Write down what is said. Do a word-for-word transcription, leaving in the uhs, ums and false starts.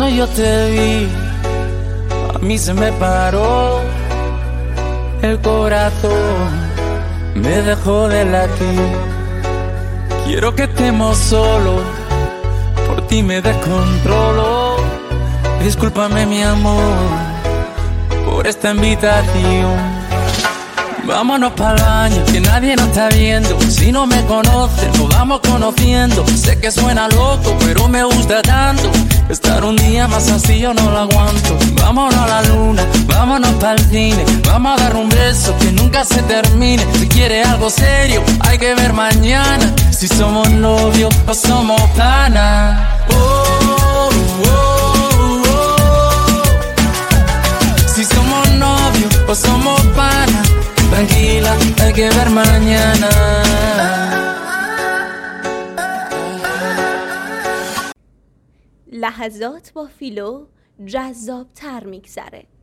Cuando yo te vi, a mí se me paró el corazón, me dejó de latir. Quiero que estemos solos, por ti me descontrolo. Discúlpame mi amor por esta invitación. Vámonos pa'l baño, que nadie nos está viendo. Si no me conoces, nos vamos conociendo. Sé que suena loco, pero me gusta tanto. Estar un día más así yo no lo aguanto. Vámonos a la luna, vámonos pa'l cine. Vamos a dar un beso que nunca se termine. Si quieres algo serio, hay que ver mañana. Si somos novios o somos panas. Oh, oh, oh, oh. Si somos novios o somos panas. Tranquila, hay que ver mañana. لحظات با فیلو جذاب تر میگذره.